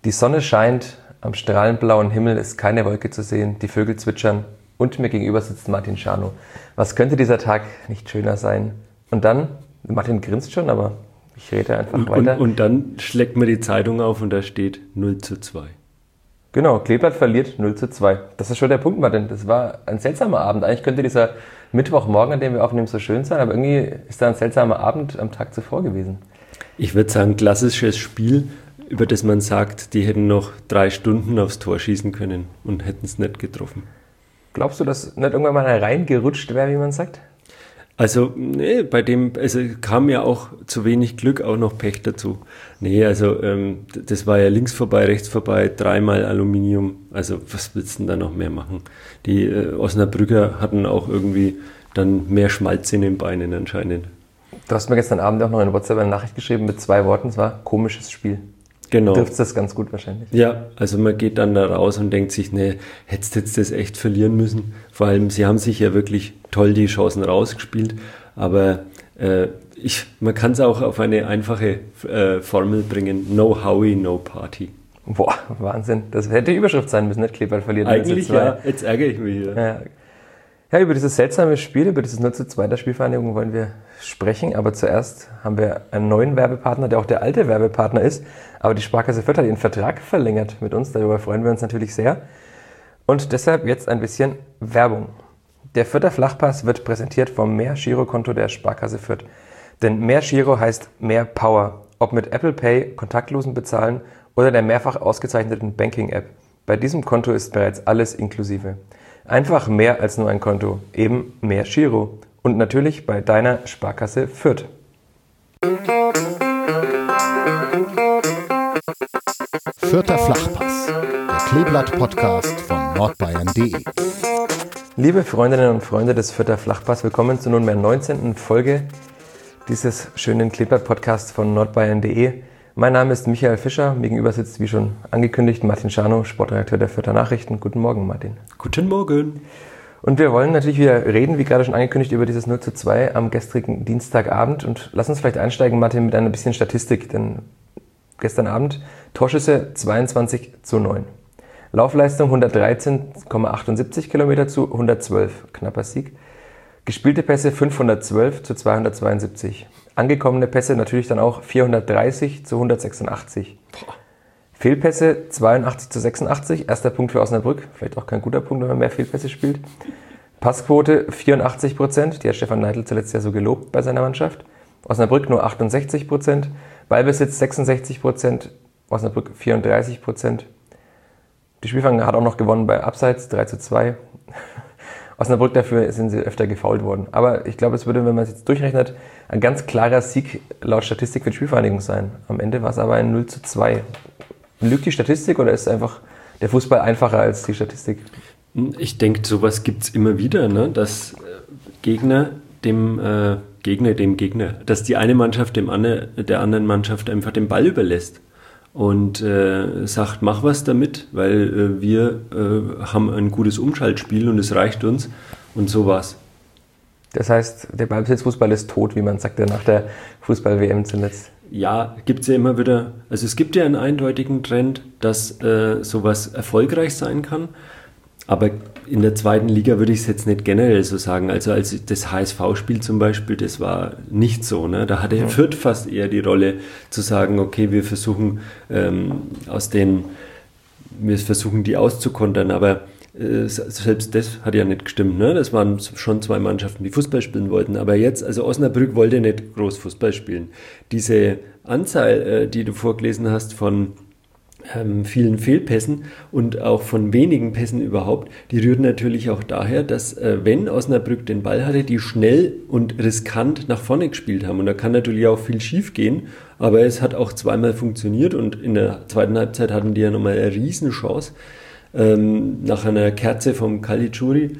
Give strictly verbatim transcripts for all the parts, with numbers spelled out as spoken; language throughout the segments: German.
Die Sonne scheint, am strahlend blauen Himmel ist keine Wolke zu sehen, die Vögel zwitschern und mir gegenüber sitzt Martin Scharnow. Was könnte dieser Tag nicht schöner sein? Und dann, Martin grinst schon, aber ich rede einfach und, weiter. Und, und dann schlägt man die Zeitung auf und da steht null zu zwei. Genau, Kleeblatt verliert null zu zwei. Das ist schon der Punkt, Martin. Das war ein seltsamer Abend. Eigentlich könnte dieser Mittwochmorgen, an dem wir aufnehmen, so schön sein, aber irgendwie ist da ein seltsamer Abend am Tag zuvor gewesen. Ich würde sagen, klassisches Spiel, über das man sagt, die hätten noch drei Stunden aufs Tor schießen können und hätten es nicht getroffen. Glaubst du, dass nicht irgendwann mal reingerutscht wäre, wie man sagt? Also, nee, bei dem, also kam ja auch zu wenig Glück, auch noch Pech dazu. Nee, also ähm, das war ja links vorbei, rechts vorbei, dreimal Aluminium. Also was willst du denn da noch mehr machen? Die äh, Osnabrücker hatten auch irgendwie dann mehr Schmalz in den Beinen anscheinend. Du hast mir gestern Abend auch noch in WhatsApp eine Nachricht geschrieben mit zwei Worten, es war komisches Spiel. Genau. Trifft das ganz gut wahrscheinlich. Ja, also man geht dann da raus und denkt sich, nee, hättest du jetzt das echt verlieren müssen. Vor allem, sie haben sich ja wirklich toll die Chancen rausgespielt, aber äh, ich, man kann es auch auf eine einfache äh, Formel bringen, no Howie, no Party. Boah, Wahnsinn. Das hätte die Überschrift sein müssen, nicht Kleeblatt verliert. Eigentlich ja, jetzt ärgere ich mich hier. Ja. Ja, über dieses seltsame Spiel, über dieses null zu zwei der Spielvereinigung wollen wir sprechen. Aber zuerst haben wir einen neuen Werbepartner, der auch der alte Werbepartner ist. Aber die Sparkasse Fürth hat ihren Vertrag verlängert mit uns. Darüber freuen wir uns natürlich sehr. Und deshalb jetzt ein bisschen Werbung. Der Fürther Flachpass wird präsentiert vom Mehr-Girokonto der Sparkasse Fürth. Denn Mehr-Giro heißt mehr Power. Ob mit Apple Pay, kontaktlosen Bezahlen oder der mehrfach ausgezeichneten Banking-App. Bei diesem Konto ist bereits alles inklusive. Einfach mehr als nur ein Konto, eben mehr Giro. Und natürlich bei deiner Sparkasse Fürth. Fürther Flachpass, der Kleeblatt-Podcast von nordbayern punkt de. Liebe Freundinnen und Freunde des Fürther Flachpass, willkommen zur nunmehr neunzehnten Folge dieses schönen Kleeblatt-Podcasts von nordbayern punkt de. Mein Name ist Michael Fischer, mir gegenüber sitzt, wie schon angekündigt, Martin Scharnow, Sportredakteur der Fürther Nachrichten. Guten Morgen, Martin. Guten Morgen. Und wir wollen natürlich wieder reden, wie gerade schon angekündigt, über dieses null zu zwei am gestrigen Dienstagabend. Und lass uns vielleicht einsteigen, Martin, mit einer bisschen Statistik, denn gestern Abend Torschüsse zweiundzwanzig zu neun. Laufleistung hundertdreizehn Komma achtundsiebzig Kilometer zu hundertzwölf, knapper Sieg. Gespielte Pässe fünfhundertzwölf zu zweihundertzweiundsiebzig. Angekommene Pässe natürlich dann auch vierhundertdreißig zu hundertsechsundachtzig. Boah. Fehlpässe zweiundachtzig zu sechsundachtzig, erster Punkt für Osnabrück, vielleicht auch kein guter Punkt, wenn man mehr Fehlpässe spielt. Passquote vierundachtzig Prozent, die hat Stefan Neidl zuletzt ja so gelobt bei seiner Mannschaft. Osnabrück nur achtundsechzig Prozent, Ballbesitz sechsundsechzig Prozent, Osnabrück vierunddreißig Prozent. Die Spielvereinigung hat auch noch gewonnen bei Abseits, drei zu zwei. Osnabrück, dafür sind sie öfter gefoult worden. Aber ich glaube, es würde, wenn man es jetzt durchrechnet, ein ganz klarer Sieg laut Statistik für die Spielvereinigung sein. Am Ende war es aber ein null zu zwei. Lügt die Statistik oder ist einfach der Fußball einfacher als die Statistik? Ich denke, sowas gibt es immer wieder, ne? Dass Gegner dem äh, Gegner dem Gegner, dass die eine Mannschaft dem andre, der anderen Mannschaft einfach den Ball überlässt und äh, sagt, mach was damit, weil äh, wir äh, haben ein gutes Umschaltspiel und es reicht uns, und so war's. Das heißt, der Ballbesitzfußball ist tot, wie man sagte nach der Fußball-W M zuletzt. Ja, gibt es ja immer wieder, also es gibt ja einen eindeutigen Trend, dass äh, sowas erfolgreich sein kann, aber in der zweiten Liga würde ich es jetzt nicht generell so sagen. Also als das H S V-Spiel zum Beispiel, das war nicht so, ne? Da hatte Fürth fast eher die Rolle zu sagen, okay, wir versuchen ähm, aus den, wir versuchen die auszukontern, aber äh, selbst das hat ja nicht gestimmt, ne? Das waren schon zwei Mannschaften, die Fußball spielen wollten, aber jetzt, also Osnabrück wollte nicht groß Fußball spielen. Diese Anzahl, äh, die du vorgelesen hast von Ähm, vielen Fehlpässen und auch von wenigen Pässen überhaupt, die rühren natürlich auch daher, dass äh, wenn Osnabrück den Ball hatte, die schnell und riskant nach vorne gespielt haben, und da kann natürlich auch viel schief gehen, aber es hat auch zweimal funktioniert und in der zweiten Halbzeit hatten die ja nochmal eine Riesenchance ähm, nach einer Kerze vom Caligiuri.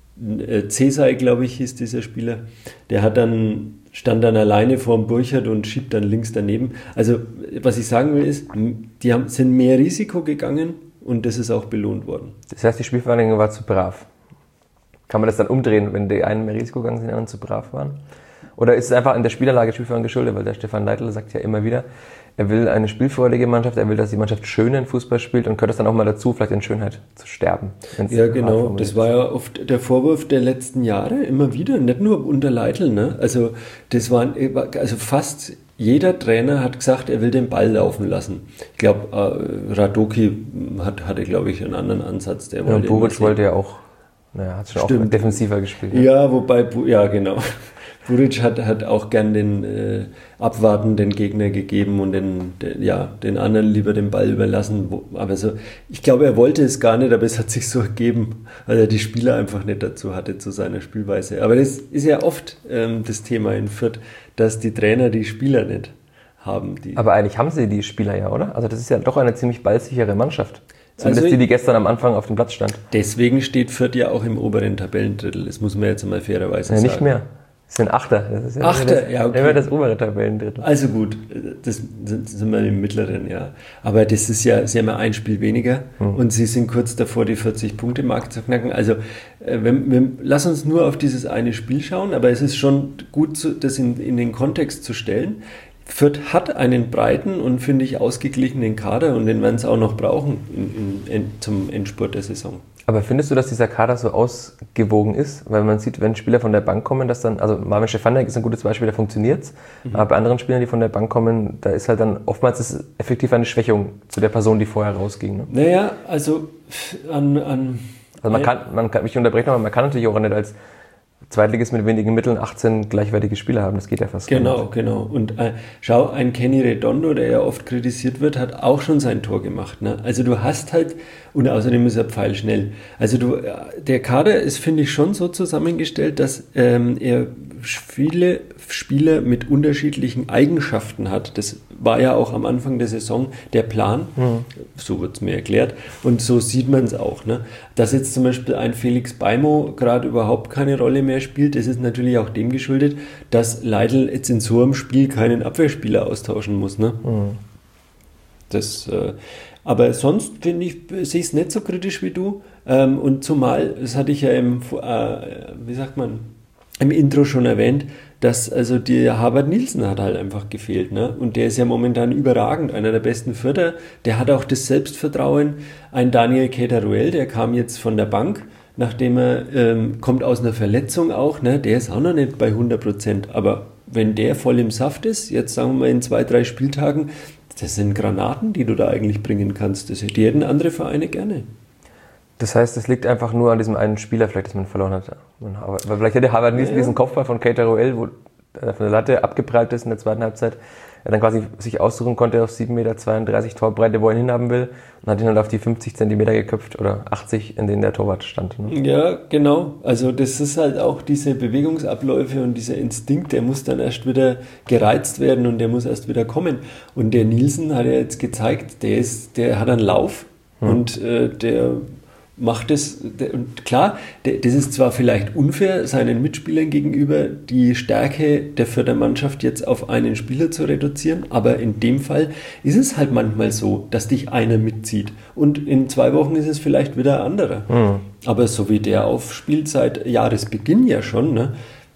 äh, Cesai, glaube ich, hieß dieser Spieler, der hat dann stand dann alleine vorm Burchard und schiebt dann links daneben. Also, was ich sagen will, ist, die haben, sind mehr Risiko gegangen und das ist auch belohnt worden. Das heißt, die Spielvereinigung war zu brav. Kann man das dann umdrehen, wenn die einen mehr Risiko gegangen sind, die anderen zu brav waren? Oder ist es einfach an der Spielanlage Spielführung geschuldet? Weil der Stefan Leitl sagt ja immer wieder, er will eine spielfreudige Mannschaft, er will, dass die Mannschaft schönen Fußball spielt und gehört es dann auch mal dazu, vielleicht in Schönheit zu sterben. Ja, genau. Das war ja oft der Vorwurf der letzten Jahre, immer wieder, nicht nur unter Leitl. Ne? Also, das waren, also fast jeder Trainer hat gesagt, er will den Ball laufen lassen. Ich glaube, äh, Radoki hat, hatte, glaube ich, einen anderen Ansatz. Der ja, Buric wollte ja auch, naja, hat schon Stimmt. auch defensiver gespielt. Ja, ja wobei, ja, genau. Buric hat, hat auch gern den äh, abwartenden Gegner gegeben und den, den, ja, den anderen lieber den Ball überlassen. Wo, aber so, ich glaube, er wollte es gar nicht, aber es hat sich so ergeben, weil er die Spieler einfach nicht dazu hatte, zu seiner Spielweise. Aber das ist ja oft ähm, das Thema in Fürth, dass die Trainer die Spieler nicht haben. Die aber eigentlich haben sie die Spieler ja, oder? Also das ist ja doch eine ziemlich ballsichere Mannschaft. Zumindest also die, die gestern am Anfang auf dem Platz stand. Deswegen steht Fürth ja auch im oberen Tabellendrittel. Das muss man jetzt mal fairerweise ja, nicht sagen. Nicht mehr. Das sind Achter. Das ist ja Achter, das, ja, okay. Immer das obere Tabellendrittel. Also gut, das sind wir im mittleren, ja. Aber das ist ja, sie haben ja ein Spiel weniger hm. und sie sind kurz davor, die vierzig-Punkte-Marke zu knacken. Also wir, wir, lass uns nur auf dieses eine Spiel schauen, aber es ist schon gut, das in, in den Kontext zu stellen. Fürth hat einen breiten und, finde ich, ausgeglichenen Kader und den werden sie auch noch brauchen in, in, in, zum Endspurt der Saison. Aber findest du, dass dieser Kader so ausgewogen ist? Weil man sieht, wenn Spieler von der Bank kommen, dass dann, also Marvin Stefaniak ist ein gutes Beispiel, da funktioniert es. Mhm. Aber bei anderen Spielern, die von der Bank kommen, da ist halt dann oftmals ist effektiv eine Schwächung zu der Person, die vorher rausging. Ne? Naja, also an... an also man kann, man kann, mich unterbrechen, aber man kann natürlich auch nicht als Zweitligist mit wenigen Mitteln achtzehn gleichwertige Spieler haben, das geht ja fast Genau, gar nicht. Genau. Und äh, schau, ein Kenny Redondo, der ja oft kritisiert wird, hat auch schon sein Tor gemacht. Ne? Also du hast halt, und außerdem ist er pfeilschnell. Also du, der Kader ist, finde ich, schon so zusammengestellt, dass ähm, er viele Spieler mit unterschiedlichen Eigenschaften hat. Das war ja auch am Anfang der Saison der Plan, mhm. so wird es mir erklärt, und so sieht man es auch. Ne? Dass jetzt zum Beispiel ein Felix Beimo gerade überhaupt keine Rolle mehr spielt, das ist natürlich auch dem geschuldet, dass Leitl jetzt in so einem Spiel keinen Abwehrspieler austauschen muss. Ne? Mhm. Das, äh, aber sonst finde ich, sehe ich es nicht so kritisch wie du. Ähm, und zumal, das hatte ich ja im, äh, wie sagt man, im Intro schon erwähnt, dass also der Harvard Nielsen hat halt einfach gefehlt. Ne? Und der ist ja momentan überragend, einer der besten Vierter. Der hat auch das Selbstvertrauen. Ein Daniel Keteruel, der kam jetzt von der Bank, nachdem er ähm, kommt aus einer Verletzung auch. Ne? Der ist auch noch nicht bei hundert Prozent. Aber wenn der voll im Saft ist, jetzt sagen wir mal in zwei, drei Spieltagen, das sind Granaten, die du da eigentlich bringen kannst. Das, die hätten andere Vereine gerne. Das heißt, es liegt einfach nur an diesem einen Spieler, vielleicht, dass man verloren hat. Weil vielleicht hätte Harvard Nielsen ja, ja. diesen Kopfball von Keteruel, wo er von der Latte abgeprallt ist in der zweiten Halbzeit, er dann quasi sich aussuchen konnte auf sieben Komma zweiunddreißig Meter Torbreite, wo er ihn hinhaben will, und hat ihn halt auf die fünfzig Zentimeter geköpft oder achtzig, in denen der Torwart stand. Ne? Ja, genau. Also das ist halt auch diese Bewegungsabläufe und dieser Instinkt, der muss dann erst wieder gereizt werden und der muss erst wieder kommen. Und der Nielsen hat ja jetzt gezeigt, der ist, der hat einen Lauf hm. und äh, der macht es, und klar, das ist zwar vielleicht unfair seinen Mitspielern gegenüber, die Stärke der Fördermannschaft jetzt auf einen Spieler zu reduzieren, aber in dem Fall ist es halt manchmal so, dass dich einer mitzieht und in zwei Wochen ist es vielleicht wieder ein anderer. Mhm. Aber so wie der aufspielt seit Jahresbeginn ja schon, ne,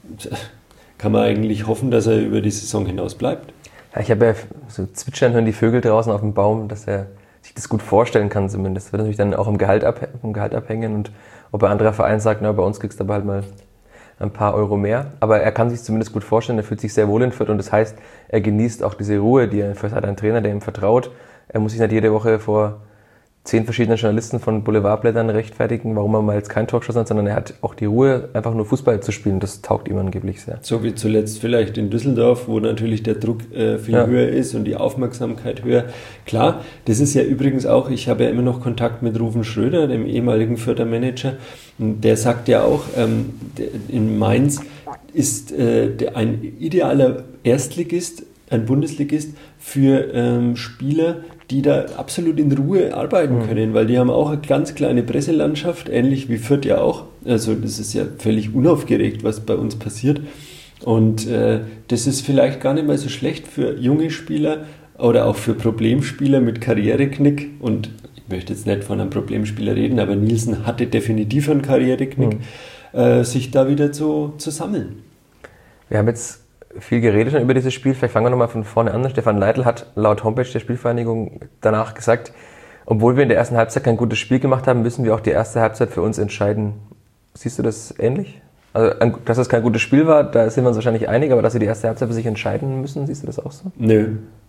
kann man eigentlich hoffen, dass er über die Saison hinaus bleibt. Ja, ich habe ja so zwitschern hören die Vögel draußen auf dem Baum, dass er sich das gut vorstellen kann zumindest. Das wird natürlich dann auch im Gehalt, ab, im Gehalt abhängen und ob ein anderer Verein sagt, na, bei uns kriegst du aber halt mal ein paar Euro mehr. Aber er kann sich zumindest gut vorstellen, er fühlt sich sehr wohl in Fürth und das heißt, er genießt auch diese Ruhe, die er, Fürth hat einen Trainer, der ihm vertraut. Er muss sich nicht jede Woche vor zehn verschiedenen Journalisten von Boulevardblättern rechtfertigen, warum er mal jetzt kein Tor geschossen hat, sondern er hat auch die Ruhe, einfach nur Fußball zu spielen. Das taugt ihm angeblich sehr. So wie zuletzt vielleicht in Düsseldorf, wo natürlich der Druck äh, viel ja. höher ist und die Aufmerksamkeit höher. Klar, das ist ja übrigens auch, ich habe ja immer noch Kontakt mit Ruven Schröder, dem ehemaligen Fürther Manager, und der sagt ja auch, ähm, in Mainz ist äh, der, ein idealer Erstligist, ein Bundesligist für ähm, Spieler, die da absolut in Ruhe arbeiten mhm. können, weil die haben auch eine ganz kleine Presselandschaft, ähnlich wie Fürth ja auch. Also das ist ja völlig unaufgeregt, was bei uns passiert. Und äh, das ist vielleicht gar nicht mal so schlecht für junge Spieler oder auch für Problemspieler mit Karriereknick. Und ich möchte jetzt nicht von einem Problemspieler reden, aber Nielsen hatte definitiv einen Karriereknick, mhm. äh, sich da wieder zu, zu sammeln. Wir haben jetzt viel geredet schon über dieses Spiel. Vielleicht fangen wir nochmal von vorne an. Stefan Leitl hat laut Homepage der Spielvereinigung danach gesagt, obwohl wir in der ersten Halbzeit kein gutes Spiel gemacht haben, müssen wir auch die erste Halbzeit für uns entscheiden. Siehst du das ähnlich? Also, dass es kein gutes Spiel war, da sind wir uns wahrscheinlich einig, aber dass sie die erste Halbzeit für sich entscheiden müssen, siehst du das auch so? Nö.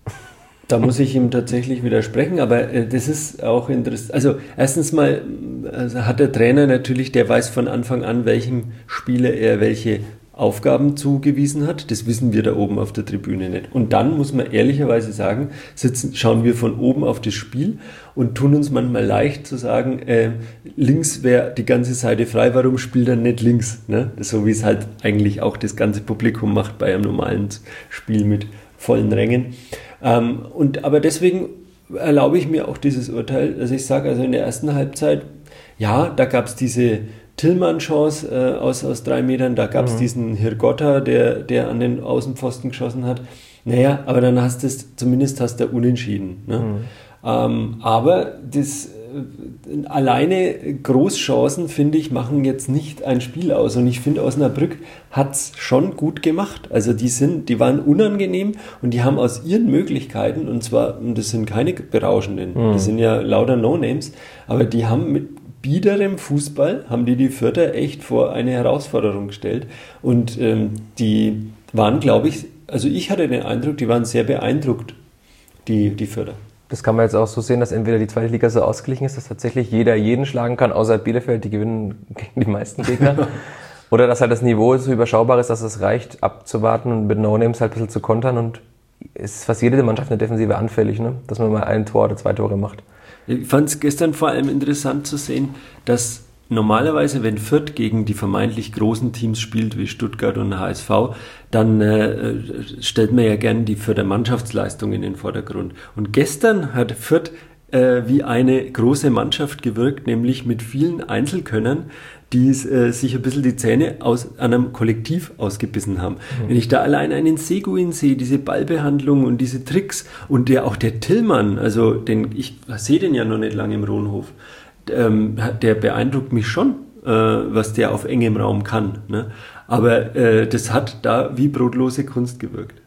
Da muss ich ihm tatsächlich widersprechen, aber äh, das ist auch interessant. Also erstens mal also hat der Trainer natürlich, der weiß von Anfang an, welchem Spieler er welche Aufgaben zugewiesen hat. Das wissen wir da oben auf der Tribüne nicht. Und dann muss man ehrlicherweise sagen, sitzen, schauen wir von oben auf das Spiel und tun uns manchmal leicht zu sagen, äh, links wäre die ganze Seite frei, warum spielt er nicht links? Ne? So wie es halt eigentlich auch das ganze Publikum macht bei einem normalen Spiel mit vollen Rängen. Ähm, und, aber deswegen erlaube ich mir auch dieses Urteil, dass ich sage, also in der ersten Halbzeit, ja, da gab es diese Tillmann-Chance äh, aus, aus drei Metern, da gab es mhm. diesen Hirgotta, der, der an den Außenpfosten geschossen hat. Naja, aber dann hast du es, zumindest hast du unentschieden. Ne? Mhm. Ähm, aber das äh, alleine Großchancen, finde ich, machen jetzt nicht ein Spiel aus. Und ich finde, Osnabrück hat es schon gut gemacht. Also die sind, die waren unangenehm und die haben aus ihren Möglichkeiten, und zwar, das sind keine berauschenden, mhm. das sind ja lauter No-Names, aber die haben mit biederem Fußball haben die die Fürther echt vor eine Herausforderung gestellt und ähm, die waren, glaube ich, also ich hatte den Eindruck, die waren sehr beeindruckt, die, die Fürther. Das kann man jetzt auch so sehen, dass entweder die zweite Liga so ausgeglichen ist, dass tatsächlich jeder jeden schlagen kann, außer Bielefeld, die gewinnen gegen die meisten Gegner. Oder dass halt das Niveau so überschaubar ist, dass es reicht, abzuwarten und mit No-Names halt ein bisschen zu kontern, und es ist fast jede Mannschaft in der Defensive anfällig, ne? Dass man mal ein Tor oder zwei Tore macht. Ich fand es gestern vor allem interessant zu sehen, dass normalerweise, wenn Fürth gegen die vermeintlich großen Teams spielt, wie Stuttgart und H S V, dann äh, stellt man ja gerne die Fürther Mannschaftsleistung in den Vordergrund. Und gestern hat Fürth äh, wie eine große Mannschaft gewirkt, nämlich mit vielen Einzelkönnern, die äh, sich ein bisschen die Zähne aus einem Kollektiv ausgebissen haben. Mhm. Wenn ich da allein einen Seguin sehe, diese Ballbehandlung und diese Tricks und der auch der Tillmann, also den, ich sehe den ja noch nicht lange im Rohnhof, ähm, der beeindruckt mich schon, äh, was der auf engem Raum kann. Ne? Aber äh, das hat da wie brotlose Kunst gewirkt.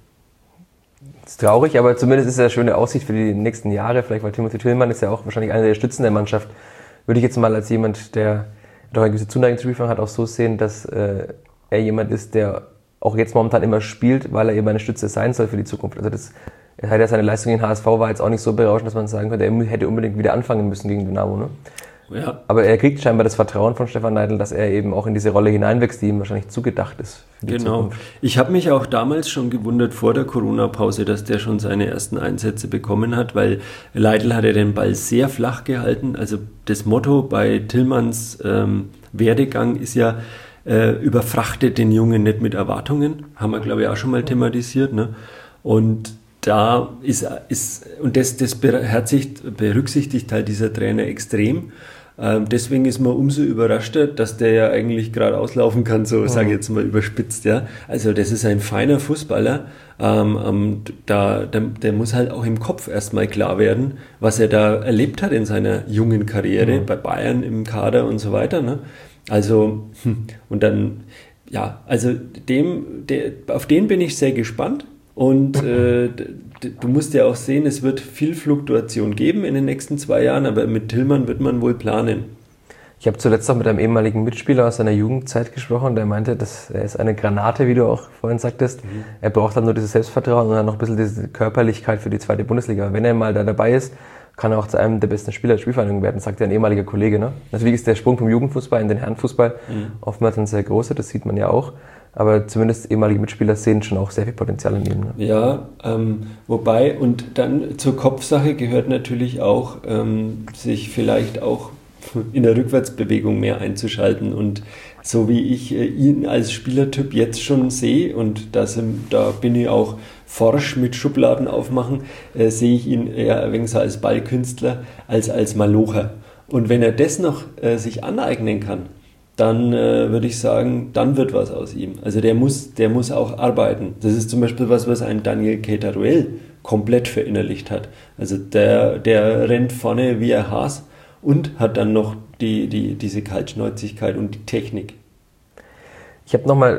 Das ist traurig, aber zumindest ist es eine schöne Aussicht für die nächsten Jahre. Vielleicht, weil Timothy Tillmann ist ja auch wahrscheinlich einer der Stützen der Mannschaft. Würde ich jetzt mal als jemand, der doch eine gewisse Zuneigung zu Spielfang hat, auch so sehen, dass äh, er jemand ist, der auch jetzt momentan immer spielt, weil er eben eine Stütze sein soll für die Zukunft. Also das, er hat ja seine Leistung in H S V war jetzt auch nicht so berauschend, dass man sagen könnte, er hätte unbedingt wieder anfangen müssen gegen Dynamo, ne? Ja. Aber er kriegt scheinbar das Vertrauen von Stefan Leitl, dass er eben auch in diese Rolle hineinwächst, die ihm wahrscheinlich zugedacht ist für die genau. Zukunft. Ich habe mich auch damals schon gewundert vor der Corona-Pause, dass der schon seine ersten Einsätze bekommen hat, weil Leitl hat ja den Ball sehr flach gehalten. Also das Motto bei Tillmanns ähm, Werdegang ist ja, äh, überfrachtet den Jungen nicht mit Erwartungen. Haben wir, glaube ich, auch schon mal thematisiert. Ne? Und da ist, ist und das, das berücksichtigt, berücksichtigt halt dieser Trainer extrem. Ähm, deswegen ist man umso überraschter, dass der ja eigentlich gerade auslaufen kann, so mhm. sage ich jetzt mal überspitzt. Ja. Also das ist ein feiner Fußballer. Ähm, ähm, da, der, der muss halt auch im Kopf erstmal klar werden, was er da erlebt hat in seiner jungen Karriere, mhm. bei Bayern im Kader und so weiter. Ne? Also, und dann, ja, also dem, der, auf den bin ich sehr gespannt. Und äh, du musst ja auch sehen, es wird viel Fluktuation geben in den nächsten zwei Jahren, aber mit Tillmann wird man wohl planen. Ich habe zuletzt auch mit einem ehemaligen Mitspieler aus seiner Jugendzeit gesprochen, der meinte, dass er ist eine Granate, wie du auch vorhin sagtest. Mhm. Er braucht dann nur dieses Selbstvertrauen und dann noch ein bisschen diese Körperlichkeit für die zweite Bundesliga. Wenn er mal da dabei ist, kann er auch zu einem der besten Spieler der Spielvereinigung werden, sagt ja ein ehemaliger Kollege. Ne? Natürlich ist der Sprung vom Jugendfußball in den Herrenfußball mhm. oftmals ein sehr großer, das sieht man ja auch. Aber zumindest ehemalige Mitspieler sehen schon auch sehr viel Potenzial in ihm. Ne? Ja, ähm, wobei, und dann zur Kopfsache gehört natürlich auch, ähm, sich vielleicht auch in der Rückwärtsbewegung mehr einzuschalten. Und so wie ich äh, ihn als Spielertyp jetzt schon sehe, und das, da bin ich auch forsch mit Schubladen aufmachen, äh, sehe ich ihn eher ein wenig so als Ballkünstler als als Malocher. Und wenn er das noch äh, sich aneignen kann, dann äh, würde ich sagen, dann wird was aus ihm. Also der muss, der muss auch arbeiten. Das ist zum Beispiel was, was ein Daniel Keita-Ruel komplett verinnerlicht hat. Also der, der rennt vorne wie ein Haas und hat dann noch die, die, diese Kaltschnäuzigkeit und die Technik. Ich habe nochmal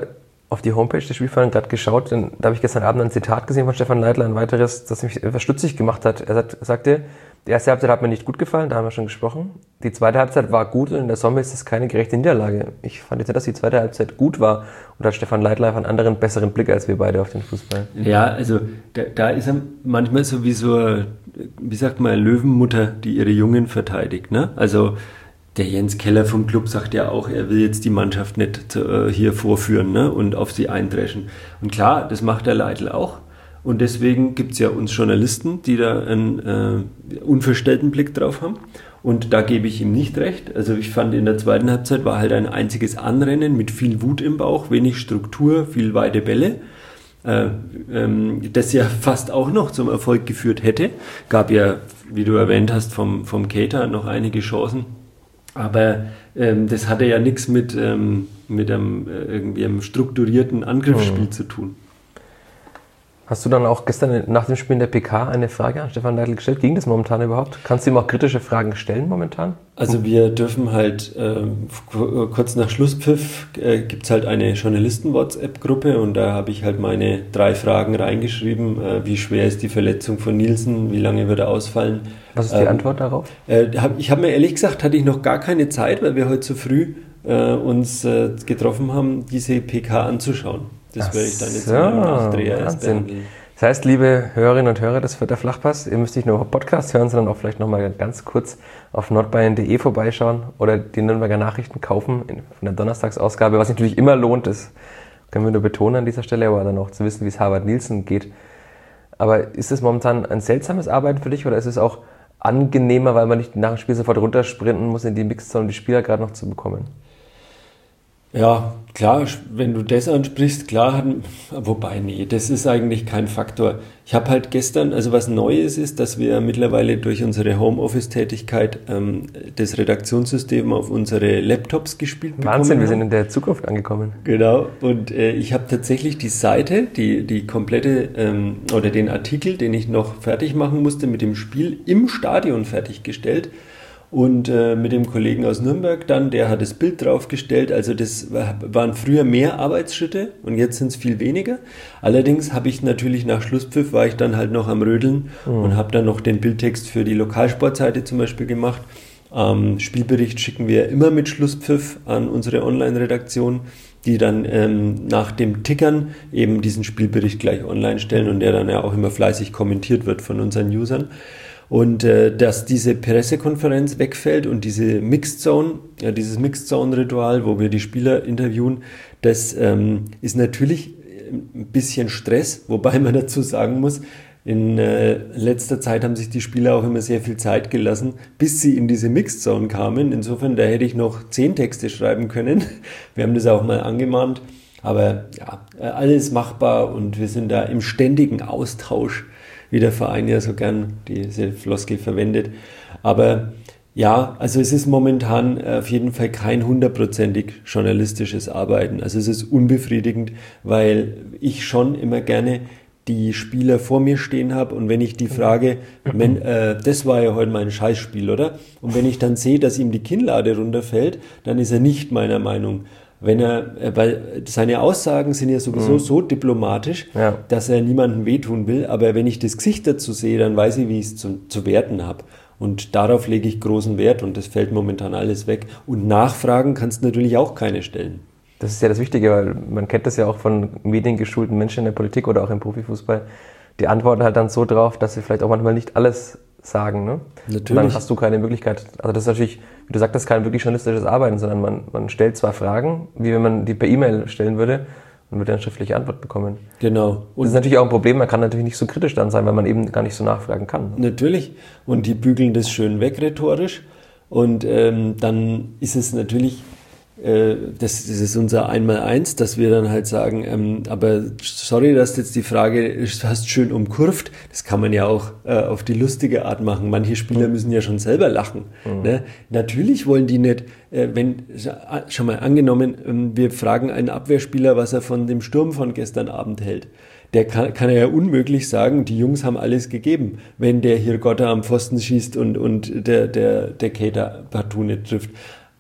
auf die Homepage des Spielvereins gerade geschaut, denn da habe ich gestern Abend ein Zitat gesehen von Stefan Leitl, ein weiteres, das mich etwas stutzig gemacht hat. Er sagt, sagte, die erste Halbzeit hat mir nicht gut gefallen, da haben wir schon gesprochen. Die zweite Halbzeit war gut und in der Sommer ist es keine gerechte Niederlage. Ich fand jetzt nicht, dass die zweite Halbzeit gut war und hat Stefan Leitl einfach einen anderen, besseren Blick als wir beide auf den Fußball. Ja, also da, da ist er manchmal so wie so, wie sagt man, eine Löwenmutter, die ihre Jungen verteidigt. Ne? Also der Jens Keller vom Club sagt ja auch, er will jetzt die Mannschaft nicht äh, hier vorführen, ne? Und auf sie eindreschen. Und klar, das macht der Leitl auch. Und deswegen gibt es ja uns Journalisten, die da einen äh, unverstellten Blick drauf haben. Und da gebe ich ihm nicht recht. Also ich fand, in der zweiten Halbzeit war halt ein einziges Anrennen mit viel Wut im Bauch, wenig Struktur, viel weite Bälle. Äh, ähm, das ja fast auch noch zum Erfolg geführt hätte. Gab ja, wie du erwähnt hast, vom, vom Keita noch einige Chancen. Aber ähm, das hatte ja nichts mit, ähm, mit einem, äh, irgendwie einem strukturierten Angriffsspiel mhm. zu tun. Hast du dann auch gestern nach dem Spiel in der P K eine Frage an Stefan Leitl gestellt? Ging das momentan überhaupt? Kannst du ihm auch kritische Fragen stellen momentan? Also wir dürfen halt, äh, kurz nach Schlusspfiff äh, gibt es halt eine Journalisten-WhatsApp-Gruppe und da habe ich halt meine drei Fragen reingeschrieben. Äh, wie schwer ist die Verletzung von Nielsen? Wie lange wird er ausfallen? Was ist die ähm, Antwort darauf? Äh, hab, ich habe mir ehrlich gesagt, hatte ich noch gar keine Zeit, weil wir heute zu früh äh, uns äh, getroffen haben, diese P K anzuschauen. Das werde ich dann jetzt so, in einem Nachdreher erst behandeln. Das heißt, liebe Hörerinnen und Hörer des Vierter Flachpass, ihr müsst nicht nur Podcast hören, sondern auch vielleicht nochmal ganz kurz auf nordbayern punkt de vorbeischauen oder die Nürnberger Nachrichten kaufen in, von der Donnerstagsausgabe, was natürlich immer lohnt, das können wir nur betonen an dieser Stelle, aber dann auch zu wissen, wie es Harvard Nielsen geht. Aber ist es momentan ein seltsames Arbeiten für dich oder ist es auch angenehmer, weil man nicht nach dem Spiel sofort runtersprinten muss in die Mixzone, um die Spieler gerade noch zu bekommen? Ja, klar, wenn du das ansprichst, klar, hat, wobei, nee, das ist eigentlich kein Faktor. Ich habe halt gestern, also was Neues ist, dass wir mittlerweile durch unsere Homeoffice-Tätigkeit ähm, das Redaktionssystem auf unsere Laptops gespielt bekommen. Wahnsinn, wir sind in der Zukunft angekommen. Genau, und äh, ich habe tatsächlich die Seite, die, die komplette, ähm, oder den Artikel, den ich noch fertig machen musste mit dem Spiel, im Stadion fertiggestellt. Und äh, mit dem Kollegen aus Nürnberg dann, der hat das Bild draufgestellt. Also das waren früher mehr Arbeitsschritte und jetzt sind es viel weniger. Allerdings habe ich natürlich nach Schlusspfiff, war ich dann halt noch am Rödeln mhm. und habe dann noch den Bildtext für die Lokalsportseite zum Beispiel gemacht. Ähm, Spielbericht schicken wir immer mit Schlusspfiff an unsere Online-Redaktion, die dann ähm, nach dem Tickern eben diesen Spielbericht gleich online stellen und der dann ja auch immer fleißig kommentiert wird von unseren Usern. Und äh, dass diese Pressekonferenz wegfällt und diese Mixed Zone, ja, dieses Mixed Zone Ritual, wo wir die Spieler interviewen, das ähm, ist natürlich ein bisschen Stress, wobei man dazu sagen muss, in äh, letzter Zeit haben sich die Spieler auch immer sehr viel Zeit gelassen, bis sie in diese Mixed Zone kamen. Insofern, da hätte ich noch zehn Texte schreiben können. Wir haben das auch mal angemahnt. Aber ja, alles machbar und wir sind da im ständigen Austausch, wie der Verein ja so gern diese Floskel verwendet. Aber ja, also es ist momentan auf jeden Fall kein hundertprozentig journalistisches Arbeiten. Also es ist unbefriedigend, weil ich schon immer gerne die Spieler vor mir stehen habe und wenn ich die frage, wenn, äh, das war ja heute mal ein Scheißspiel, oder? Und wenn ich dann sehe, dass ihm die Kinnlade runterfällt, dann ist er nicht meiner Meinung. Wenn er, weil seine Aussagen sind ja sowieso mhm. so diplomatisch, ja. dass er niemandem wehtun will, aber wenn ich das Gesicht dazu sehe, dann weiß ich, wie ich es zu, zu werten habe. Und darauf lege ich großen Wert und das fällt momentan alles weg. Und Nachfragen kannst du natürlich auch keine stellen. Das ist ja das Wichtige, weil man kennt das ja auch von mediengeschulten Menschen in der Politik oder auch im Profifußball. Die antworten halt dann so drauf, dass sie vielleicht auch manchmal nicht alles sagen. Ne? Natürlich. Und dann hast du keine Möglichkeit. Also das ist natürlich, wie du sagtest, kein wirklich journalistisches Arbeiten, sondern man, man stellt zwar Fragen, wie wenn man die per E-Mail stellen würde und würde eine schriftliche Antwort bekommen. Genau. Und das ist natürlich auch ein Problem, man kann natürlich nicht so kritisch dann sein, weil man eben gar nicht so nachfragen kann. Natürlich. Und die bügeln das schön weg rhetorisch. Und ähm, dann ist es natürlich, äh, das, das ist unser Einmaleins, dass wir dann halt sagen, ähm, aber sorry, dass du jetzt die Frage hast schön umkurvt. Das kann man ja auch äh, auf die lustige Art machen. Manche Spieler müssen ja schon selber lachen. Mhm. Ne? Natürlich wollen die nicht, äh, wenn, schon mal angenommen, ähm, wir fragen einen Abwehrspieler, was er von dem Sturm von gestern Abend hält. Der kann, kann er ja unmöglich sagen, die Jungs haben alles gegeben, wenn der hier Gotta am Pfosten schießt und, und der, der, der Keita partout nicht trifft.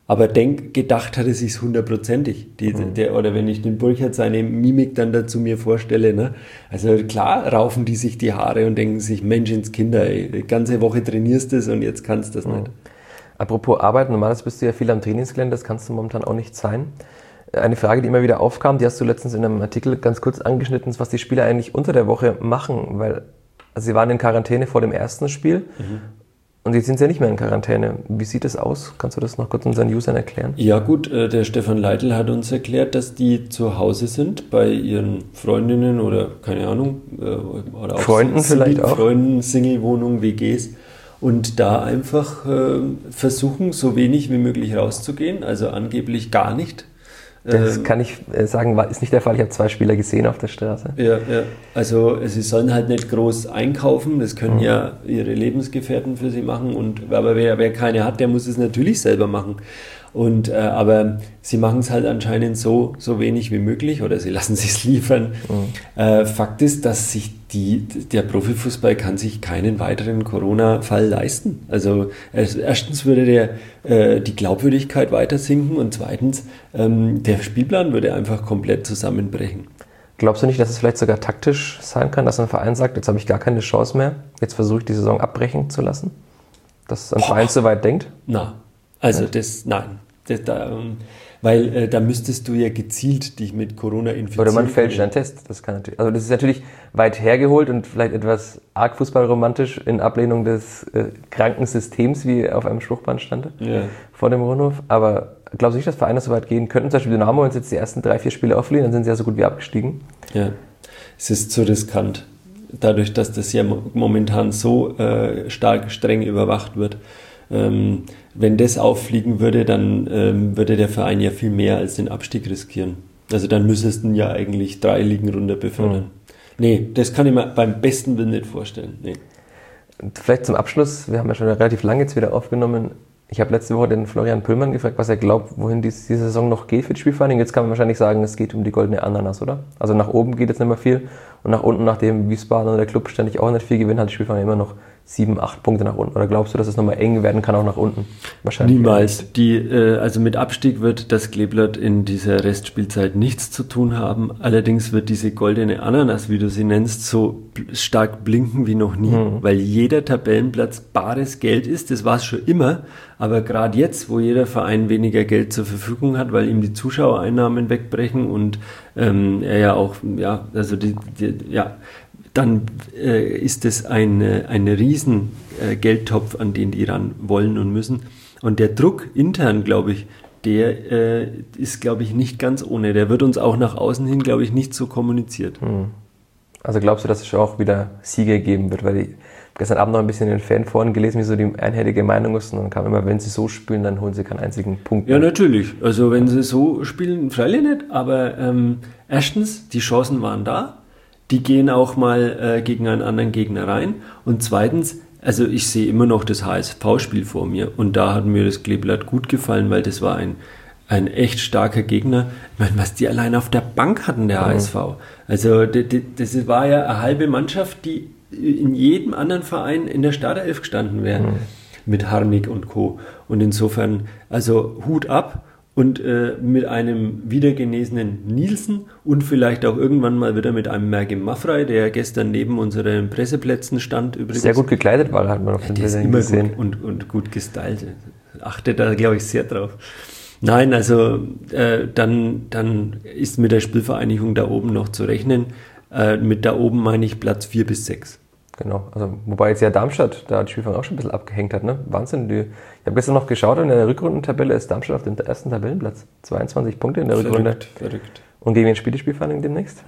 Aber denk, gedacht hat er sich hundertprozentig. Mhm. Der, oder wenn ich den Burchard seine Mimik dann dazu mir vorstelle, ne? Also klar raufen die sich die Haare und denken sich, Mensch ins Kinder, ey, die ganze Woche trainierst du es und jetzt kannst du das mhm. nicht. Apropos Arbeit, normalerweise bist du ja viel am Trainingsgelände, das kannst du momentan auch nicht sein. Eine Frage, die immer wieder aufkam, die hast du letztens in einem Artikel ganz kurz angeschnitten, was die Spieler eigentlich unter der Woche machen, weil also sie waren in Quarantäne vor dem ersten Spiel. Mhm. Und jetzt sind sie ja nicht mehr in Quarantäne. Wie sieht das aus? Kannst du das noch kurz unseren Usern erklären? Ja gut, der Stefan Leitl hat uns erklärt, dass die zu Hause sind bei ihren Freundinnen oder keine Ahnung. Oder auch Freunden Single, vielleicht auch. Freunden, Single-Wohnungen, W Gs. Und da einfach äh, versuchen, so wenig wie möglich rauszugehen. Also angeblich gar nicht. Das kann ich sagen, ist nicht der Fall. Ich habe zwei Spieler gesehen auf der Straße. Ja, ja. Also sie sollen halt nicht groß einkaufen. Das können mhm. ja ihre Lebensgefährten für sie machen. Und, aber wer, wer keine hat, der muss es natürlich selber machen. Und, äh, aber sie machen es halt anscheinend so, so wenig wie möglich oder sie lassen sich es liefern. Mhm. Äh, Fakt ist, dass sich die, der Profifußball kann sich keinen weiteren Corona-Fall leisten. Also erstens würde der, äh, die Glaubwürdigkeit weiter sinken und zweitens ähm, der Spielplan würde einfach komplett zusammenbrechen. Glaubst du nicht, dass es vielleicht sogar taktisch sein kann, dass ein Verein sagt, jetzt habe ich gar keine Chance mehr, jetzt versuche ich die Saison abbrechen zu lassen? Dass ein Verein so weit denkt? Na, also ja. das, nein. Das, da, weil äh, da müsstest du ja gezielt dich mit Corona infizieren. Oder man fälscht einen Test. Das kann natürlich, also das ist natürlich weit hergeholt und vielleicht etwas arg fußballromantisch in Ablehnung des äh, kranken Systems, wie auf einem Spruchband stand ja. vor dem Rundhof. Aber glaubst du nicht, dass Vereine so weit gehen könnten? Zum Beispiel Dynamo, wenn sie jetzt die ersten drei, vier Spiele auflegen, dann sind sie ja so gut wie abgestiegen. Ja, es ist zu riskant. Dadurch, dass das ja momentan so äh, stark streng überwacht wird. Ähm, wenn das auffliegen würde, dann ähm, würde der Verein ja viel mehr als den Abstieg riskieren. Also dann müsstest du ja eigentlich drei Ligen runter befördern. Mhm. Nee, das kann ich mir beim besten Willen nicht vorstellen. Nee. Vielleicht zum Abschluss, wir haben ja schon relativ lange jetzt wieder aufgenommen. Ich habe letzte Woche den Florian Pöllmann gefragt, was er glaubt, wohin die, diese Saison noch geht für die Spielvereinigung. Jetzt kann man wahrscheinlich sagen, es geht um die goldene Ananas, oder? Also nach oben geht jetzt nicht mehr viel und nach unten, nachdem Wiesbaden und der Club ständig auch nicht viel gewinnen, hat die Spielvereinigung immer noch sieben, acht Punkte nach unten. Oder glaubst du, dass es nochmal eng werden kann, auch nach unten? Wahrscheinlich niemals. Die, äh, also mit Abstieg wird das Kleeblatt in dieser Restspielzeit nichts zu tun haben. Allerdings wird diese goldene Ananas, wie du sie nennst, so stark blinken wie noch nie, mhm. weil jeder Tabellenplatz bares Geld ist. Das war es schon immer. Aber gerade jetzt, wo jeder Verein weniger Geld zur Verfügung hat, weil ihm die Zuschauereinnahmen wegbrechen und ähm, er ja auch, ja, also die, die ja, dann äh, ist es ein, ein riesen äh, Geldtopf, an den die ran wollen und müssen. Und der Druck intern, glaube ich, der äh, ist, glaube ich, nicht ganz ohne. Der wird uns auch nach außen hin, glaube ich, nicht so kommuniziert. Hm. Also glaubst du, dass es auch wieder Siege geben wird? Weil ich gestern Abend noch ein bisschen in den Fanforen gelesen, wie so die einhellige Meinung ist. Und dann kam immer, wenn sie so spielen, dann holen sie keinen einzigen Punkt. Ja, natürlich. Also wenn sie so spielen, freilich nicht. Aber ähm, erstens, die Chancen waren da. Die gehen auch mal äh, gegen einen anderen Gegner rein. Und zweitens, also ich sehe immer noch das H S V-Spiel vor mir. Und da hat mir das Kleeblatt gut gefallen, weil das war ein, ein echt starker Gegner. Ich meine, was die allein auf der Bank hatten, der mhm. H S V. Also das, das war ja eine halbe Mannschaft, die in jedem anderen Verein in der Startelf gestanden wäre. Mhm. Mit Harnik und Co. Und insofern, also Hut ab. Und äh, mit einem wiedergenesenen Nielsen und vielleicht auch irgendwann mal wieder mit einem Mergim Maffrey, der gestern neben unseren Presseplätzen stand. Übrigens. Sehr gut gekleidet war, hat man auf den Bildern gesehen. Gut und, und gut gestylt. Achtet da, glaube ich, sehr drauf. Nein, also äh, dann, dann ist mit der Spielvereinigung da oben noch zu rechnen. Äh, mit da oben meine ich Platz vier bis sechs. Genau, also wobei jetzt ja Darmstadt da die Spielvereinigung auch schon ein bisschen abgehängt hat, ne? Wahnsinn. Die, ich habe gestern noch geschaut, in der Rückrundentabelle ist Darmstadt auf dem ersten Tabellenplatz. zweiundzwanzig Punkte in der verrückt, Rückrunde. Verrückt. Und gegen wen spielt die Spielvereinigung demnächst?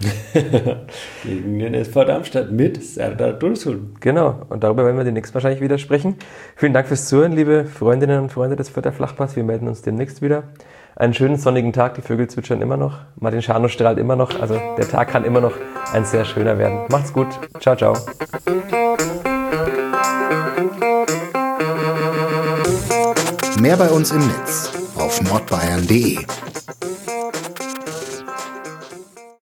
Gegen den S V Darmstadt mit Serdar Dursun. Genau, und darüber werden wir demnächst wahrscheinlich wieder sprechen. Vielen Dank fürs Zuhören, liebe Freundinnen und Freunde des Fürther Flachpass. Wir melden uns demnächst wieder. Einen schönen sonnigen Tag, die Vögel zwitschern immer noch. Martin Schano strahlt immer noch, also der Tag kann immer noch ein sehr schöner werden. Macht's gut, ciao, ciao. Mehr bei uns im Netz auf nordbayern punkt de.